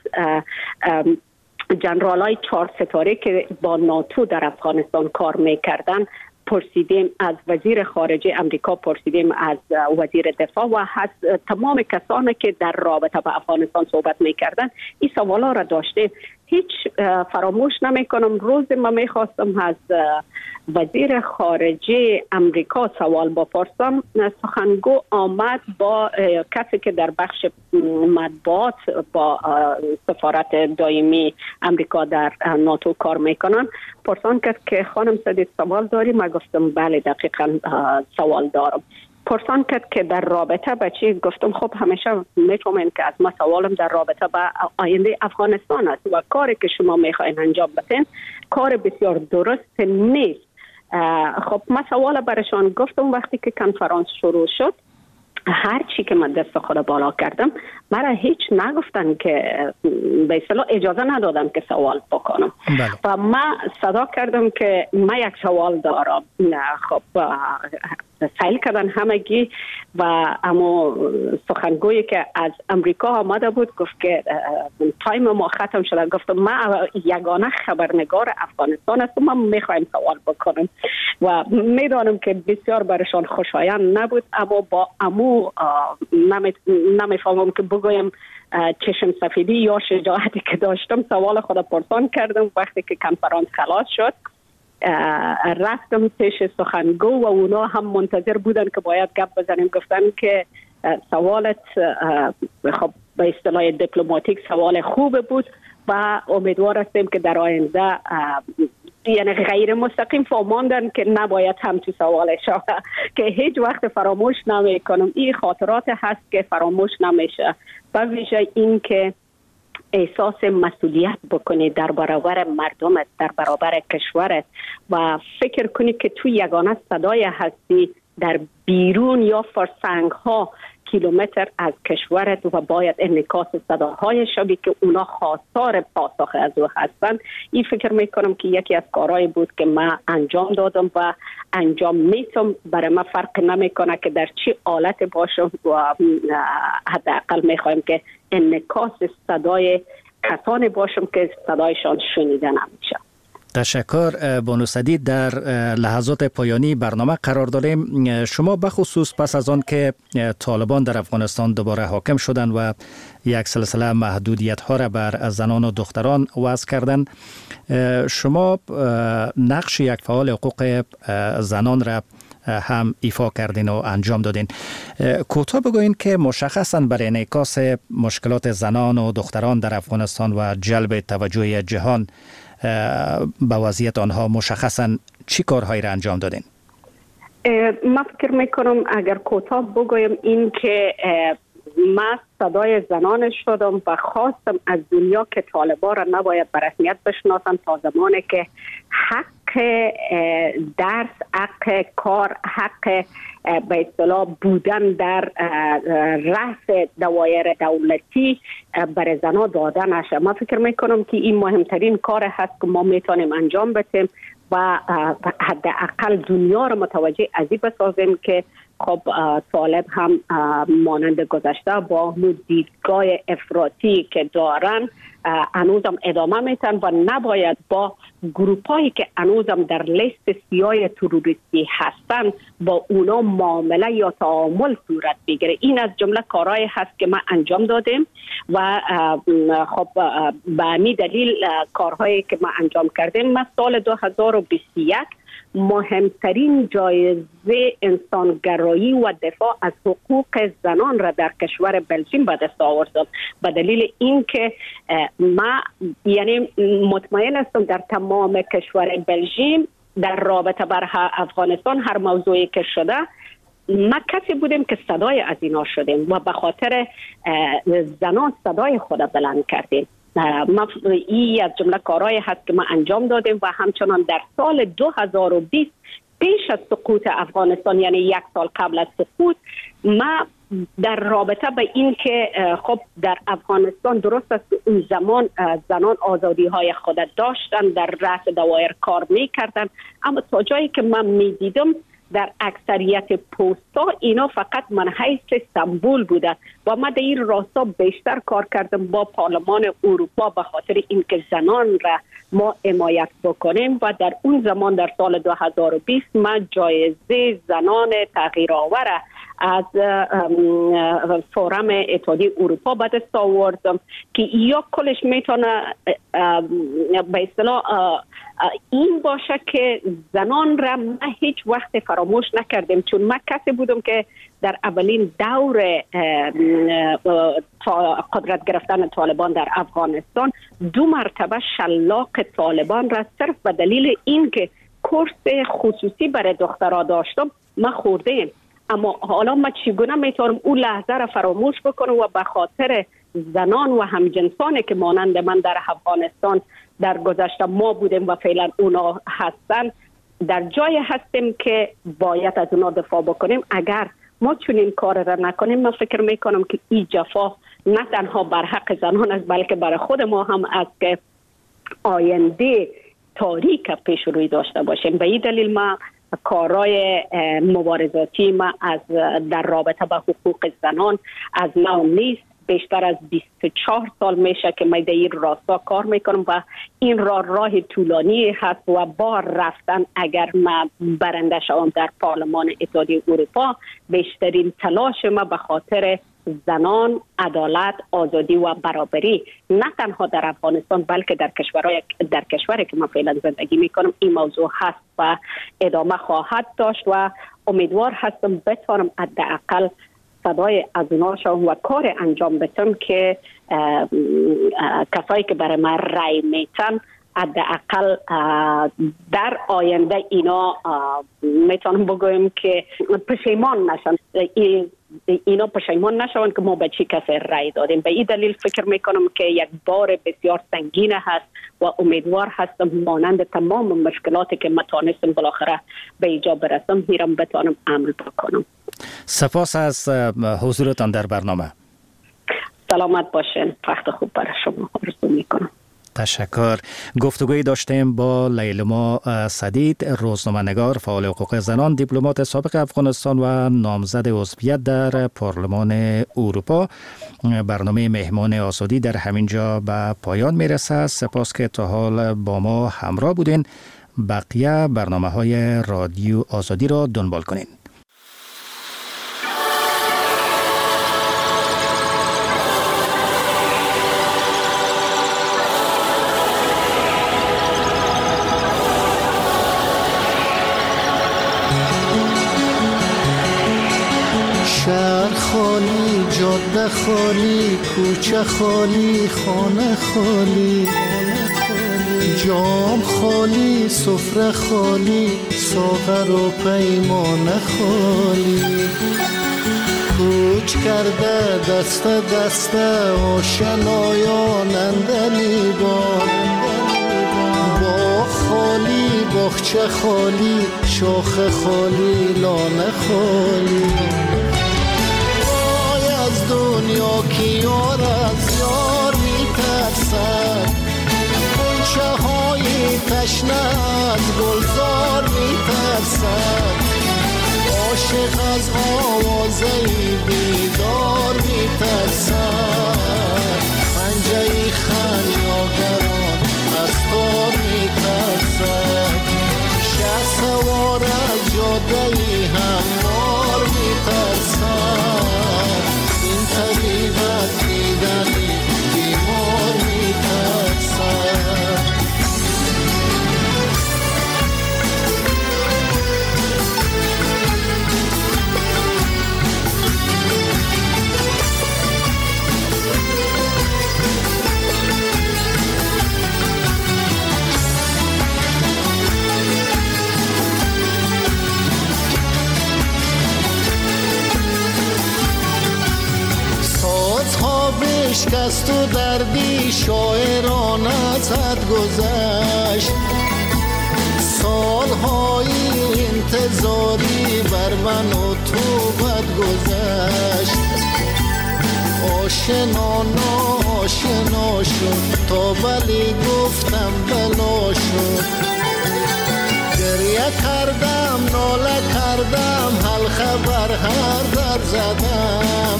جنرالای چهار ستاره که با ناتو در افغانستان کار میکردن پرسیدیم، از وزیر خارجه امریکا پرسیدیم، از وزیر دفاع و از تمام کسانی که در رابطه با افغانستان صحبت میکردن این سوالا را داشته. هیچ فراموش نمیکنم روز ما میخواستم از وزیر خارجه امریکا سوال بپرسم، سخنگو آمد با کسی که در بخش مطبوعات با سفارت دائمی امریکا در ناتو کار میکنن، پرسان کرد که خانم سدید سوال داری؟ ما گفتم بله دقیقا سوال دارم. پرسان کرد که در رابطه با چی؟ گفتم خب همیشه میفهمین که از ما سوالم در رابطه با آینده افغانستان است و کاری که شما میخواین انجام بدین کار بسیار درست نیست. خب ما سوال برشان گفتم وقتی که کنفرانس شروع شد، هر چی که من دست خود بالا کردم مرا هیچ نگفتن که به اصطلاح اجازه ندادم که سوال بکنم. بله. و من صدا کردم که من یک سوال دارم. خب سایل کردن همگی و اما سخنگویی که از امریکا آمده بود گفت که تایم ما ختم شده. گفتم من یگانه خبرنگار افغانستان هستم، من میخوایم سوال بکنم و میدانم که بسیار برشان خوشایند نبود، اما با امو نمیفهمم که بگویم چشم سفیدی یا شجاعتی که داشتم سوال خود پرسان کردم. وقتی که کنفرانس خلاص شد رفتم پیش سخنگو و اونا هم منتظر بودن که باید گپ بزنیم. گفتن که سوالت خب به اصطلاح دیپلماتیک سوال خوب بود و امیدوار هستیم که در آینده یعنی غیر مستقیم فهماندن که نباید هم تو سوال شود که هیچ وقت فراموش نمیکنم. این خاطرات هست که فراموش نمیشه. و ویژه این که احساس مسئولیت بکنی در برابر مردمت، در برابر کشورت و فکر کنی که تو یگانه صدای هستی در بیرون یا فرسنگ ها کیلومتر از کشورت و باید انعکاس صداهای شبیه که اونا خواستار پاسخ از او هستند. این فکر میکنم که یکی از کارهایی بود که من انجام دادم و انجام میتم. برای من فرق نمیکنه که در چی حالت باشم و حداقل میخوایم که انعکاس صدای کسانی باشم که صدایشان شنیده نمیشه. تشکر بانو سدید. در لحظات پایانی برنامه قرار داریم. شما بخصوص پس از آن که طالبان در افغانستان دوباره حاکم شدند و یک سلسله محدودیت ها را بر زنان و دختران وضع کردند، شما نقش یک فعال حقوق زنان را هم ایفا کردین و انجام دادین. کوتاه بگوین که مشخصاً برای انعکاس مشکلات زنان و دختران در افغانستان و جلب توجه جهان به وضعیت آنها مشخصاً چی کارهایی را انجام دادین؟ من فکر میکنم اگر کوتاه بگویم این که من صدای زنان شدم و خواستم از دنیا که طالبان را نباید به رسمیت بشناسن تا زمانی که حق درس، حق کار، حق به اصطلاح بودن در رأس دوایر دولتی برای زنان داده نشه. من فکر میکنم که این مهمترین کار هست که ما میتونیم انجام بدیم و حداقل دنیا را متوجه از این بسازیم که خب طالب هم مانند گذشته با دیدگاه افراطی که دارن هنوزم ادامه میتن و نباید با گروپایی که هنوزم در لیست سیاه تروریستی هستن با اونا معامله یا تعامل صورت بگیره. این از جمله کارهایی هست که ما انجام دادیم و خب به همین دلیل کارهایی که ما انجام کردیم. ما سال دو هزار و بیست و یک مهمترین جایزه انسانگرایی و دفاع از حقوق زنان را در کشور بلژیم به دست آوردم به دلیل اینکه ما یعنی مطمئن هستم در تمام کشور بلژیم در رابطه بر افغانستان هر موضوعی که شده ما کسی بودیم که صدای از اینا شدیم و به خاطر زنان صدای خود بلند کردیم. ما این از جمله کارهایی هست که ما انجام دادیم و همچنان در سال دو هزار و بیست پیش از سقوط افغانستان یعنی یک سال قبل از سقوط ما در رابطه به این که خب در افغانستان درست است اون زمان زنان آزادی های خود داشتن در رأس دوایر کار میکردن، اما تا جایی که من میدیدم در اکثریت پوستا اینا فقط منحیث سمبول بوده و ما در این راستا بیشتر کار کردم با پارلمان اروپا به خاطر اینکه زنان را ما حمایت بکنیم و در اون زمان در سال دو هزار و بیست ما جایزه زنان تغییرآور از فورم اتحادیه اروپا به دست آوردم که یا کلش میتونه به اصطلاح این باشه که زنان را ما هیچ وقت فراموش نکردیم، چون من کسی بودم که در اولین دور قدرت گرفتن طالبان در افغانستان دو مرتبه شلاق طالبان را صرف به دلیل اینکه کورس خصوصی برای دخترها داشتم ما خوردیم. اما حالا ما چگونه میتونم اون لحظه را فراموش بکنم و به خاطر زنان و همجنسانی که مانند من در افغانستان در گذشته ما بودیم و فعلا اونا هستن در جای هستیم که باید از اونا دفاع بکنیم. اگر ما چنین کار را نکنیم من فکر میکنم که این جفا نه تنها بر حق زنان است بلکه برای خود ما هم است که آینده تاریک پیش روی داشته باشیم. به این دلیل ما کارهای مبارزاتی ما از در رابطه با حقوق زنان از نو نیست. بیشتر از بیست و چهار سال میشه که من در این راستا کار میکنم و این راه راه طولانی هست و با رفتن اگر ما برنده شوم در پارلمان اتحادیه اروپا بیشترین تلاش ما به خاطر زنان، عدالت، آزادی و برابری نه تنها در افغانستان بلکه در کشورهای در کشوری که من فعلا زندگی میکنم این موضوع هست و ادامه خواهد داشت و امیدوار هستم بتوانم حداقل صدای از اونا شوم و کار انجام بدم که کسایی که برای من رای میتن حداقل در آینده اینا میتونم بگویم که پشیمان نشن، اینا پشیمان نشون که ما به چی کسی رای دادیم. به این دلیل فکر میکنم که یک بار بسیار سنگین هست و امیدوار هستم مانند تمام مشکلاتی که متانستم بالاخره به ایجا برسم میرم بتانم عمل بکنم. سپاس از حضورتان در برنامه. سلامت باشین. وقت خوب برای شما آرزو میکنم. تشکر. گفتگوی داشتیم با لیلما سدید، روزنامه‌نگار، فعال حقوق زنان، دیپلمات سابق افغانستان و نامزد عضویت در پارلمان اروپا. برنامه مهمان آزادی در همین جا به پایان میرسه. سپاس که تا حال با ما همراه بودین. بقیه برنامه‌های رادیو آزادی را دنبال کنین. شهر خالی، جاده خالی، کوچه خالی، خانه خالی، جام خالی، سفره خالی، ساغر و پیمانه خالی. کوچ کرده دست دست آشنایان اندلی بار، باغ خالی، باغچه خالی، شاخ خالی، لانه خالی. دنیا کی یار از یار میترسد، غنچه های تشنه از گلزار میترسد، عاشق از آوازه بیدار میترسد، پنجه خمیازگران از تار میترسد، شه سوار از جاده هموار میترسد، طبیب از دیدنی بیمار میترسد. شکست و دردی شاعران از حد گذشت، سالهای انتظاری بر من و تو بد گذشت، آشنا ناشنا شد تا بلی گفتم بلا شد، گریه کردم ناله کردم حل خبر هر در زدم،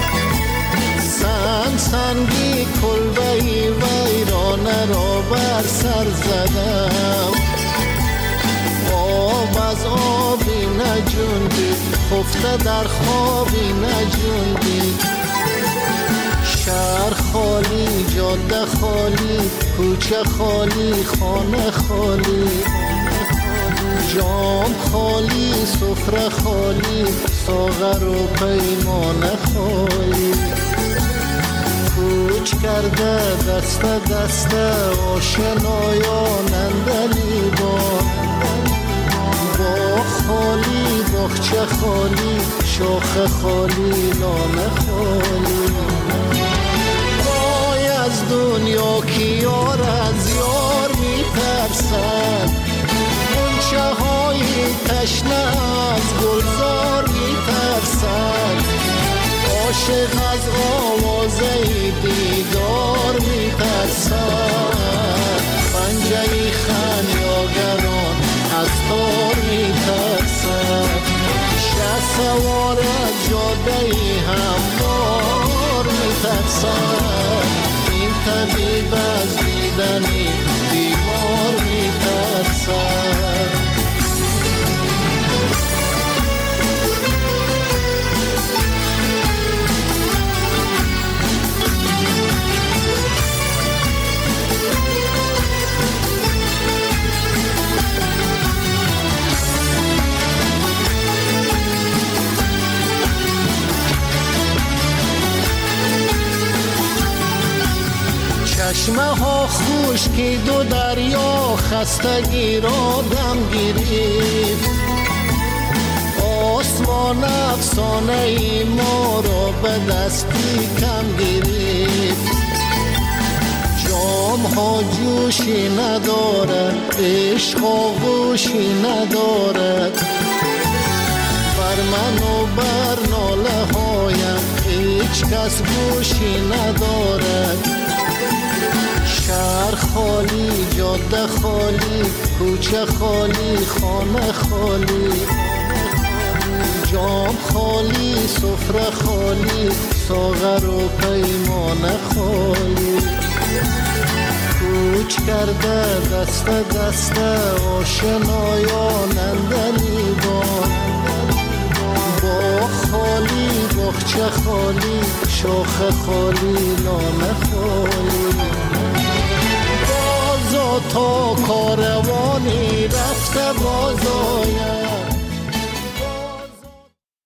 سنگ سنگی کلبهی ویرانه را بر سر زدم، آب از آبی نجوندی خفته در خوابی نجوندی، شهر خالی، جاده خالی، کوچه خالی، خانه خالی، جام خالی، سفره خالی، ساغر و پیمانه خالی. کوچ کرده دست دست آشنایان اندلی بار، باغ خالی، باغچه خالی، شاخ خالی، لانه خالی. وای از دنیا کی یار از یار میترسد، غنچه های تشنه از گلزار میترسد، عاشق از آوازه دیدار میترسد، پنجه خمیازگران از تار میترسد، شه سوار از جاده هموار میترسد، این طبیب از دیدنی بیمار میترسد. چشمه ها خشکی دو دریا خستگی را دم گرفت آسمان افسانه ای ما را به دستی کم گرفت جام ها جوشی ندارد عشق آغوشی ندارد بر من و بر ناله هایم هیچ کس گوشی ندارد شهر خالی جاده خالی کوچه خالی خانه خالی جام خالی سفره خالی ساغر و پیمان خالی کوچ کرده دست دست آشنایان اندلیبان باغ خالی باغچه خالی شاخه خالی لانه خالی بازا تا کاروانی رفته باز آید